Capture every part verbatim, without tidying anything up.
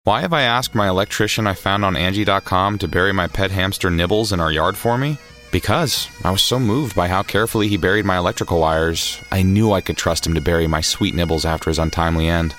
Why have I asked my electrician I found on Angie dot com to bury my pet hamster Nibbles in our yard for me? Because I was so moved by how carefully he buried my electrical wires, I knew I could trust him to bury my sweet Nibbles after his untimely end.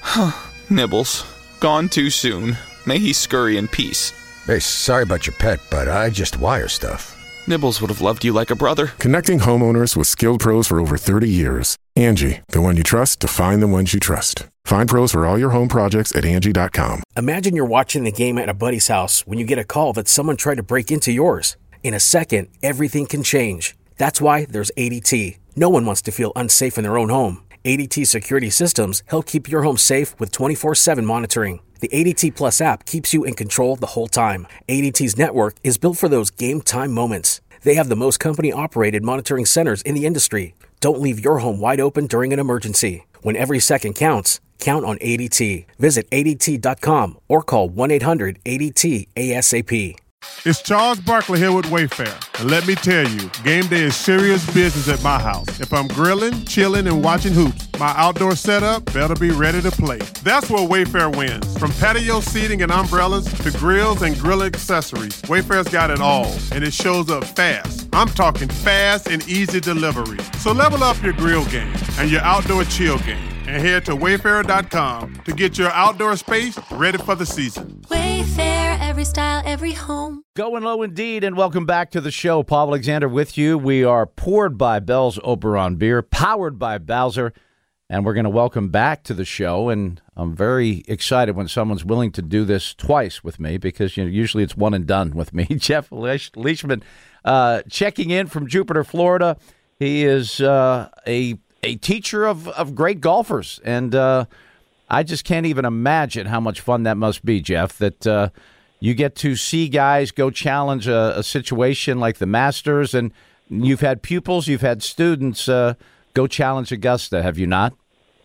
Nibbles, gone too soon. May he scurry in peace. Hey, sorry about your pet, but I just wire stuff. Nibbles would have loved you like a brother. Connecting homeowners with skilled pros for over thirty years. Angie, the one you trust to find the ones you trust. Find pros for all your home projects at Angie dot com. Imagine you're watching the game at a buddy's house when you get a call that someone tried to break into yours. In a second, everything can change. That's why there's A D T. No one wants to feel unsafe in their own home. A D T security systems help keep your home safe with twenty-four seven monitoring. The A D T Plus app keeps you in control the whole time. A D T's network is built for those game time moments. They have the most company-operated monitoring centers in the industry. Don't leave your home wide open during an emergency. When every second counts, count on A D T. Visit A D T dot com or call one eight hundred A D T A S A P. It's Charles Barkley here with Wayfair. And let me tell you, game day is serious business at my house. If I'm grilling, chilling, and watching hoops, my outdoor setup better be ready to play. That's where Wayfair wins. From patio seating and umbrellas to grills and grill accessories, Wayfair's got it all, and it shows up fast. I'm talking fast and easy delivery. So level up your grill game and your outdoor chill game, and head to wayfair dot com to get your outdoor space ready for the season. Wayfair, every style, every home. Going low indeed, and welcome back to the show. Paul Alexander with you. We are poured by Bell's Oberon Beer, powered by Bowser, and we're going to welcome back to the show. And I'm very excited when someone's willing to do this twice with me, because you know usually it's one and done with me. Jeff Leish- Leishman uh, checking in from Jupiter, Florida. He is uh, a a teacher of, of great golfers, and uh, I just can't even imagine how much fun that must be, Jeff, that uh, you get to see guys go challenge a, a situation like the Masters, and you've had pupils, you've had students uh, go challenge Augusta, have you not?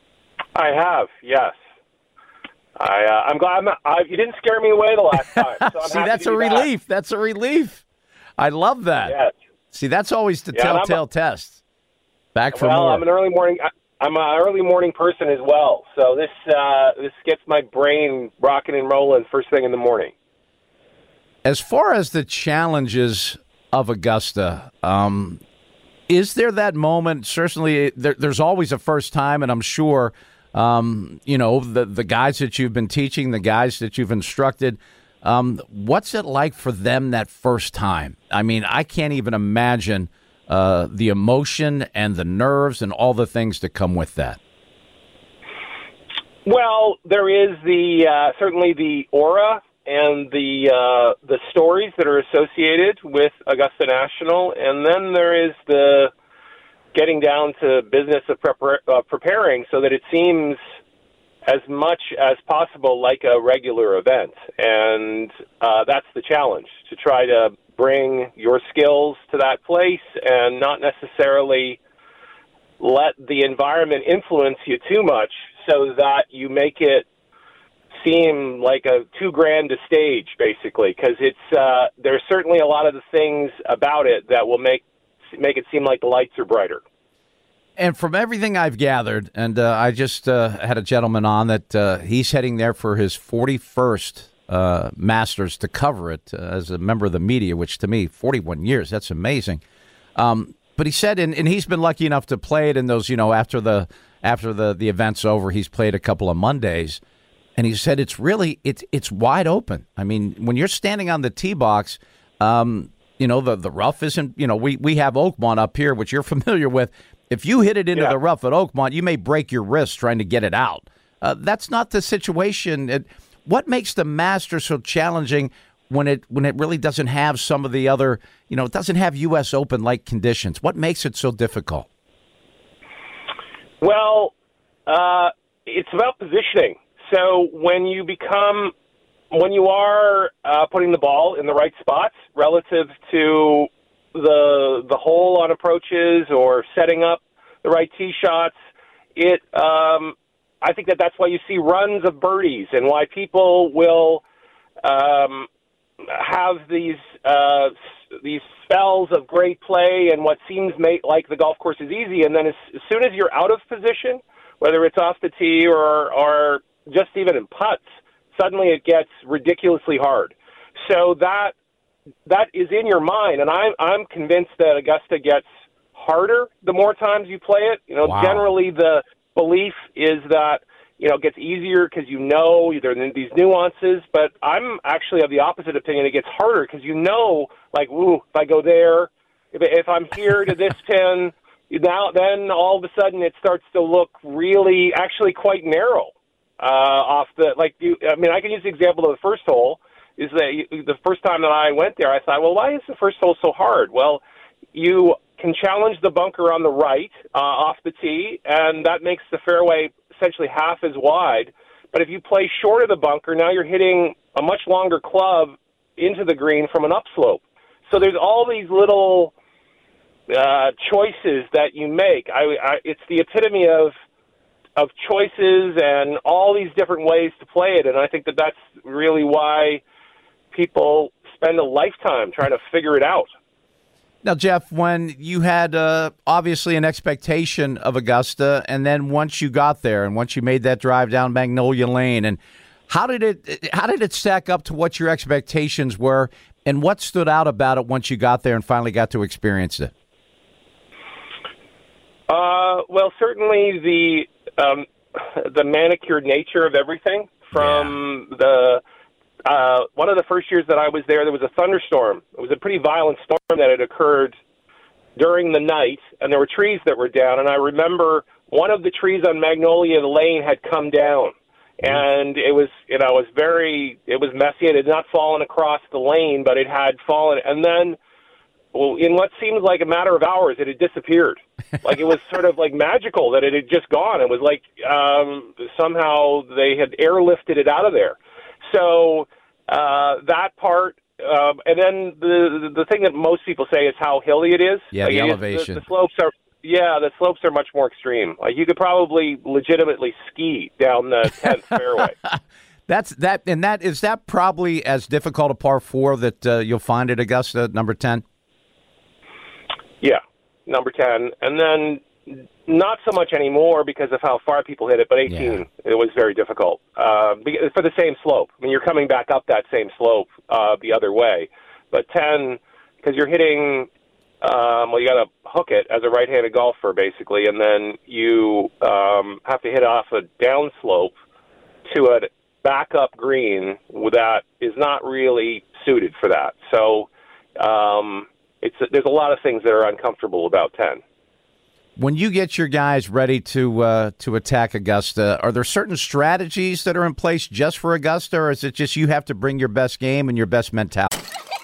I have, yes. I, uh, I'm glad I'm not, I, you didn't scare me away the last time. So I'm See, happy that's to a be relief. back. That's a relief. I love that. Yes. See, that's always the Yeah, telltale a, test. Back for well, more. I'm an early morning. I'm an early morning person as well, so this uh, this gets my brain rocking and rolling first thing in the morning. As far as the challenges of Augusta, um, is there that moment? Certainly, there, there's always a first time, and I'm sure, um, you know, the the guys that you've been teaching, the guys that you've instructed. Um, what's it like for them that first time? I mean, I can't even imagine. Uh, the emotion and the nerves and all the things that come with that. Well, there is the uh, certainly the aura and the uh, the stories that are associated with Augusta National, and then there is the getting down to business of prepar- uh, preparing so that it seems as much as possible like a regular event, and uh, that's the challenge, to try to bring your skills to that place and not necessarily let the environment influence you too much so that you make it seem like a too grand a stage, basically, because it's uh, there's certainly a lot of the things about it that will make make it seem like the lights are brighter. And from everything I've gathered, and uh, I just uh, had a gentleman on that uh, he's heading there for his forty-first uh, Masters to cover it uh, as a member of the media, which to me, forty-one years, that's amazing. Um, but he said, and, and he's been lucky enough to play it in those, you know, after the after the, the event's over, he's played a couple of Mondays. And he said it's really, it's it's wide open. I mean, when you're standing on the tee box, um, you know, the, the rough isn't, you know, we, we have Oakmont up here, which you're familiar with. If you hit it into yeah. the rough at Oakmont, you may break your wrist trying to get it out. Uh, that's not the situation. It, what makes the Masters so challenging when it when it really doesn't have some of the other, you know, it doesn't have U S Open-like conditions? What makes it so difficult? Well, uh, it's about positioning. So when you become, when you are uh, putting the ball in the right spots relative to the the hole on approaches or setting up the right tee shots, it um, I think that that's why you see runs of birdies and why people will um, have these uh, these spells of great play and what seems may, like the golf course is easy, and then as, as soon as you're out of position, whether it's off the tee or or just even in putts, suddenly it gets ridiculously hard. So that that is in your mind, and I'm I'm convinced that Augusta gets harder the more times you play it. You know, Wow. Generally the belief is that, you know, it gets easier because you know there are these nuances, but I'm actually of the opposite opinion. It gets harder because you know, like, ooh, if I go there, if, if I'm here to this pin, now then all of a sudden it starts to look really, actually quite narrow uh, off the, like, you. I mean, I can use the example of the first hole, is that you, the first time that I went there, I thought, well, why is the first hole so hard? Well, you can challenge the bunker on the right uh, off the tee, and that makes the fairway essentially half as wide. But if you play short of the bunker, now you're hitting a much longer club into the green from an upslope. So there's all these little uh, choices that you make. I, I, it's the epitome of of choices and all these different ways to play it, and I think that that's really why people spend a lifetime trying to figure it out. Now, Jeff, when you had uh, obviously an expectation of Augusta, and then once you got there, and once you made that drive down Magnolia Lane, and how did it how did it stack up to what your expectations were, and what stood out about it once you got there and finally got to experience it? Uh, well, certainly the um, the manicured nature of everything. From yeah. the uh, one of the first years that I was there, there was a thunderstorm. It was a pretty violent storm that had occurred during the night, and there were trees that were down. And I remember one of the trees on Magnolia Lane had come down, and it was, you know, it was very, it was messy. It had not fallen across the lane, but it had fallen, and then, well, in what seemed like a matter of hours, it had disappeared. Like, it was sort of like magical that it had just gone. It was like um, somehow they had airlifted it out of there. So uh, that part, um, and then the the thing that most people say is how hilly it is. Yeah, like the it elevation. Is, the, the slopes are, yeah, the slopes are much more extreme. Like, you could probably legitimately ski down the tenth fairway. That's that, and that is that probably as difficult a par four that uh, you'll find at Augusta, number ten. Yeah, number ten, and then not so much anymore because of how far people hit it, but eighteen, yeah. It was very difficult uh, for the same slope. I mean, you're coming back up that same slope uh, the other way, but ten, because you're hitting, um, well, you got to hook it as a right-handed golfer, basically, and then you um, have to hit off a downslope to a backup green that is not really suited for that. So um, it's there's a lot of things that are uncomfortable about ten. When you get your guys ready to uh, to attack Augusta, are there certain strategies that are in place just for Augusta, or is it just you have to bring your best game and your best mentality?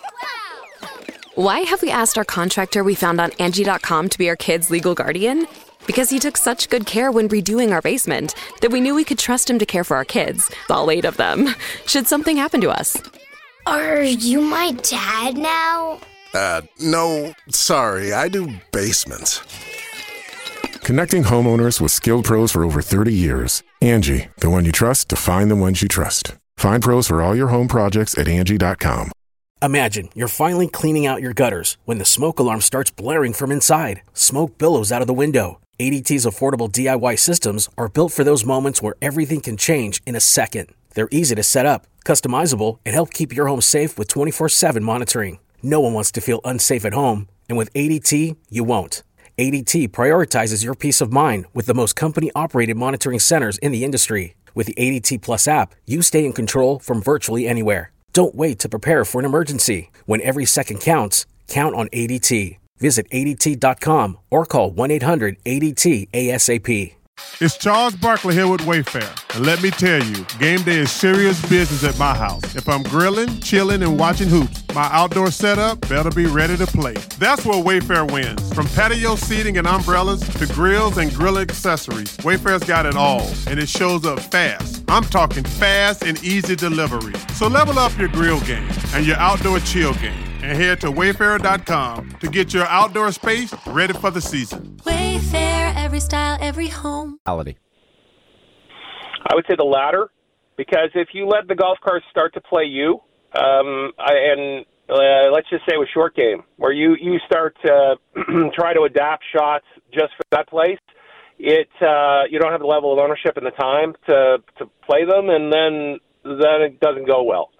Why have we asked our contractor we found on Angie dot com to be our kids' legal guardian? Because he took such good care when redoing our basement that we knew we could trust him to care for our kids, all eight of them, should something happen to us. Are you my dad now? Uh, no, sorry, I do basements. Connecting homeowners with skilled pros for over thirty years. Angie, the one you trust to find the ones you trust. Find pros for all your home projects at Angie dot com. Imagine you're finally cleaning out your gutters when the smoke alarm starts blaring from inside. Smoke billows out of the window. A D T's affordable D I Y systems are built for those moments where everything can change in a second. They're easy to set up, customizable, and help keep your home safe with twenty-four seven monitoring. No one wants to feel unsafe at home, and with A D T, you won't. A D T prioritizes your peace of mind with the most company-operated monitoring centers in the industry. With the A D T Plus app, you stay in control from virtually anywhere. Don't wait to prepare for an emergency. When every second counts, count on A D T. Visit A D T dot com or call one eight hundred A D T A S A P. It's Charles Barkley here with Wayfair. And let me tell you, game day is serious business at my house. If I'm grilling, chilling, and watching hoops, my outdoor setup better be ready to play. That's where Wayfair wins. From patio seating and umbrellas to grills and grill accessories, Wayfair's got it all, and it shows up fast. I'm talking fast and easy delivery. So level up your grill game and your outdoor chill game, and head to wayfair dot com to get your outdoor space ready for the season. Wayfair, every style, every home. I would say the latter, because if you let the golf cart start to play you, um, I, and uh, let's just say with short game, where you, you start to try to adapt shots just for that place, it uh, you don't have the level of ownership and the time to, to play them, and then then it doesn't go well.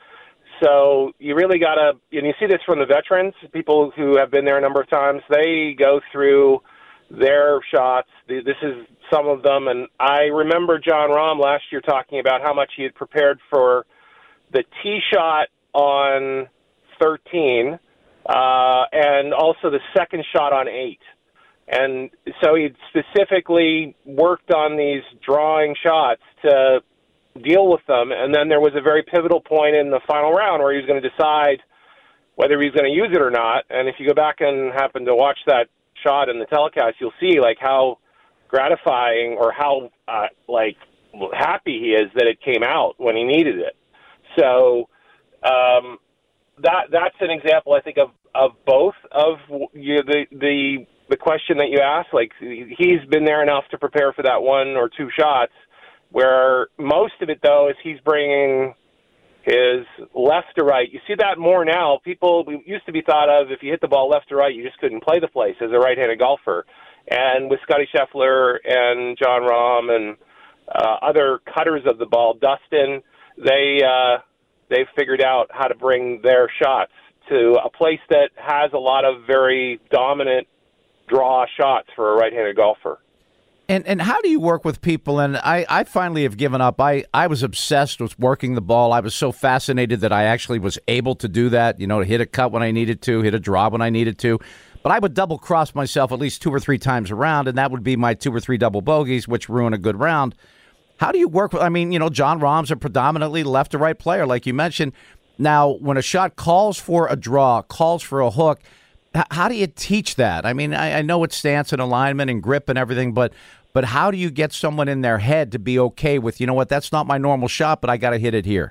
So you really got to, and you see this from the veterans, people who have been there a number of times. They go through their shots. This is some of them. And I remember John Rahm last year talking about how much he had prepared for the tee shot on thirteen uh, and also the second shot on eight. And so he specifically worked on these drawing shots to deal with them, and then there was a very pivotal point in the final round where he was going to decide whether he was going to use it or not. And if you go back and happen to watch that shot in the telecast, you'll see like how gratifying or how uh, like happy he is that it came out when he needed it. So um, that that's an example, I think, of, of both of you, the the the question that you asked. Like, he's been there enough to prepare for that one or two shots, where most of it, though, is he's bringing his left to right. You see that more now. People used to be thought of, if you hit the ball left to right, you just couldn't play the place as a right-handed golfer. And with Scotty Scheffler and John Rahm and uh, other cutters of the ball, Dustin, they, uh, they've figured out how to bring their shots to a place that has a lot of very dominant draw shots for a right-handed golfer. And and how do you work with people? And I, I finally have given up. I, I was obsessed with working the ball. I was so fascinated that I actually was able to do that, you know, to hit a cut when I needed to, hit a draw when I needed to. But I would double-cross myself at least two or three times around, and that would be my two or three double bogeys, which ruin a good round. How do you work with, I mean, you know, John Rahm's a predominantly left to right player, like you mentioned. Now, when a shot calls for a draw, calls for a hook, h- how do you teach that? I mean, I, I know it's stance and alignment and grip and everything, but But how do you get someone in their head to be okay with, you know what, that's not my normal shot, but I got to hit it here?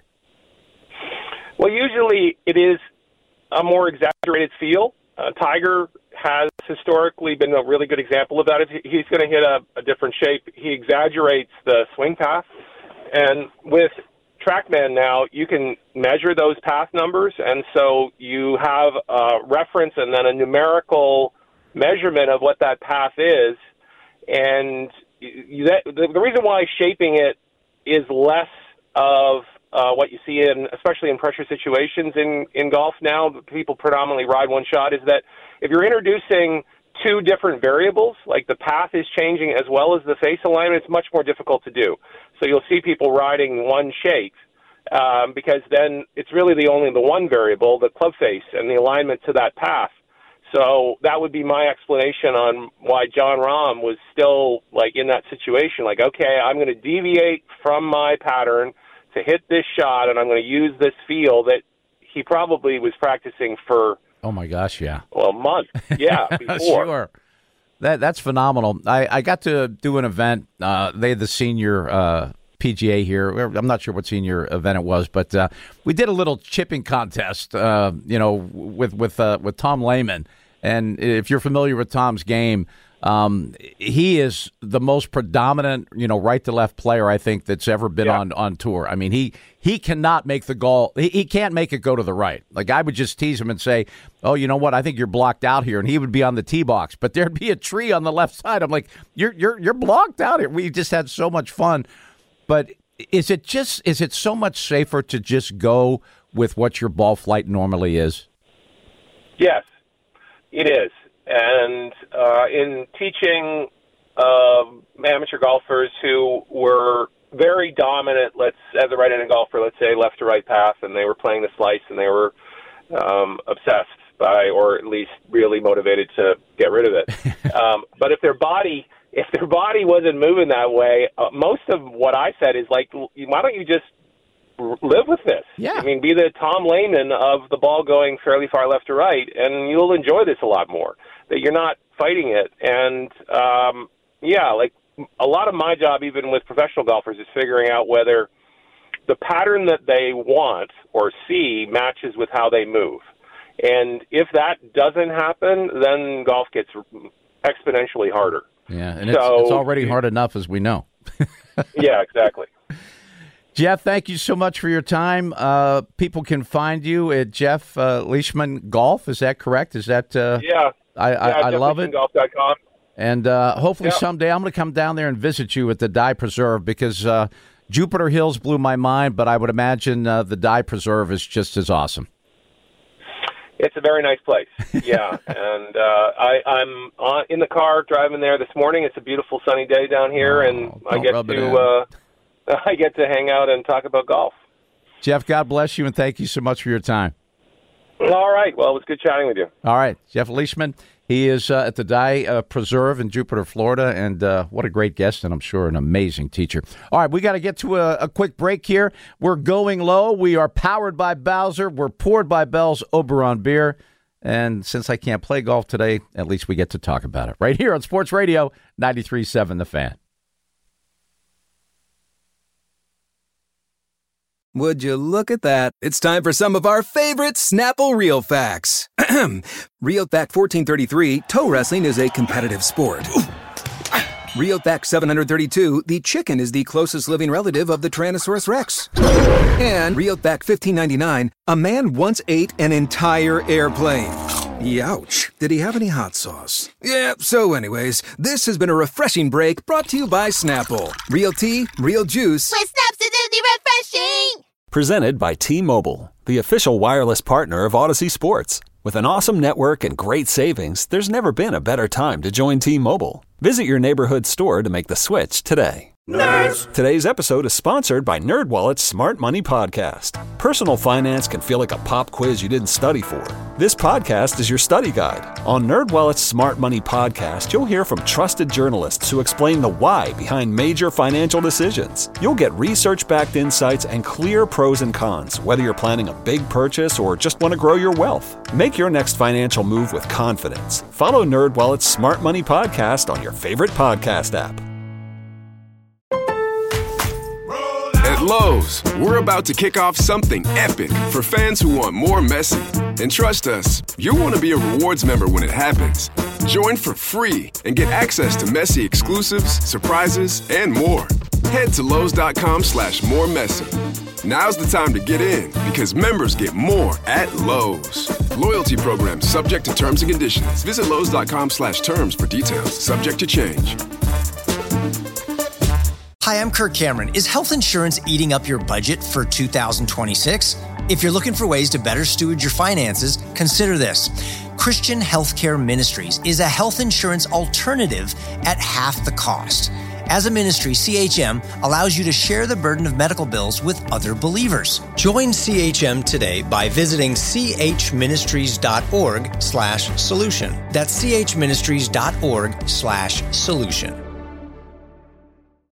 Well, usually it is a more exaggerated feel. Uh, Tiger has historically been a really good example of that. If he's going to hit a, a different shape, he exaggerates the swing path. And with TrackMan now, you can measure those path numbers, and so you have a reference and then a numerical measurement of what that path is. And you, that, the, the reason why shaping it is less of uh, what you see in, especially in pressure situations in, in golf now, people predominantly ride one shot, is that if you're introducing two different variables, like the path is changing as well as the face alignment, it's much more difficult to do. So you'll see people riding one shape um, because then it's really the only the one variable, the club face, and the alignment to that path. So that would be my explanation on why John Rahm was still like in that situation. Like, okay, I'm going to deviate from my pattern to hit this shot, and I'm going to use this feel that he probably was practicing for. Oh my gosh, yeah. Well, a month, yeah, before. Sure. That that's phenomenal. I, I got to do an event. Uh, they had the senior uh, P G A here. I'm not sure what senior event it was, but uh, we did a little chipping contest. Uh, you know, with with uh, with Tom Lehman. And if you're familiar with Tom's game, um, he is the most predominant, you know, right to left player I think that's ever been yeah. on, on tour. I mean, he he cannot make the goal. He, he can't make it go to the right. Like, I would just tease him and say, oh, you know what? I think you're blocked out here. And he would be on the tee box, but there'd be a tree on the left side. I'm like, you're you're you're blocked out here. We just had so much fun. But is it just is it so much safer to just go with what your ball flight normally is? Yes. It is. And uh, in teaching uh, amateur golfers who were very dominant, let's as a right-handed golfer, let's say left to right path, and they were playing the slice and they were um, obsessed by, or at least really motivated to get rid of it. um, but if their body, if their body wasn't moving that way, uh, most of what I said is like, why don't you just live with this? Yeah. I mean, be the Tom Lehman of the ball going fairly far left to right, and you'll enjoy this a lot more, that you're not fighting it. And, um, yeah, like a lot of my job, even with professional golfers, is figuring out whether the pattern that they want or see matches with how they move. And if that doesn't happen, then golf gets exponentially harder. Yeah, and so, it's, it's already hard enough, as we know. Yeah, exactly. Jeff, thank you so much for your time. Uh, people can find you at Jeff uh, Leishman Golf. Is that correct? Is that? Uh, yeah. I, I, yeah, I love it. golf dot com. And uh, hopefully yeah. someday I'm going to come down there and visit you at the Dye Preserve because, uh, Jupiter Hills blew my mind, but I would imagine uh, the Dye Preserve is just as awesome. It's a very nice place, yeah. and uh, I, I'm on, in the car driving there this morning. It's a beautiful sunny day down here, oh, and I get to uh, I get to hang out and talk about golf. Jeff, God bless you, and thank you so much for your time. All right. Well, it was good chatting with you. All right. Jeff Leishman, he is uh, at the Dye uh, Preserve in Jupiter, Florida, and uh, what a great guest, and I'm sure an amazing teacher. All right, we got to get to a, a quick break here. We're going low. We are powered by Bowser. We're poured by Bell's Oberon Beer, and since I can't play golf today, at least we get to talk about it right here on Sports Radio ninety-three point seven The Fan. Would you look at that? It's time for some of our favorite Snapple Real Facts. Real Fact fourteen thirty-three, toe wrestling is a competitive sport. Real Fact seven thirty-two, the chicken is the closest living relative of the Tyrannosaurus Rex. And Real Fact fifteen ninety-nine, a man once ate an entire airplane. Youch. Did he have any hot sauce? Yeah, so anyways, this has been a refreshing break brought to you by Snapple. Real tea, real juice. With Snaps, it's refreshing! Presented by T-Mobile, the official wireless partner of Odyssey Sports. With an awesome network and great savings, there's never been a better time to join T-Mobile. Visit your neighborhood store to make the switch today. Nerds! Today's episode is sponsored by NerdWallet's Smart Money Podcast. Personal finance can feel like a pop quiz you didn't study for. This podcast is your study guide. On NerdWallet's Smart Money Podcast, you'll hear from trusted journalists who explain the why behind major financial decisions. You'll get research-backed insights and clear pros and cons, whether you're planning a big purchase or just want to grow your wealth. Make your next financial move with confidence. Follow NerdWallet's Smart Money Podcast on your favorite podcast app. At Lowe's, we're about to kick off something epic for fans who want more Messi. And trust us, you'll want to be a rewards member when it happens. Join for free and get access to Messi exclusives, surprises, and more. Head to Lowe's.com slash more Messi. Now's the time to get in because members get more at Lowe's. Loyalty program subject to terms and conditions. Visit Lowe's.com slash terms for details. Subject to change. Hi, I'm Kirk Cameron. Is health insurance eating up your budget for two thousand twenty-six? If you're looking for ways to better steward your finances, consider this. Christian Healthcare Ministries is a health insurance alternative at half the cost. As a ministry, C H M allows you to share the burden of medical bills with other believers. Join C H M today by visiting chministries.org slash solution. That's chministries.org slash solution.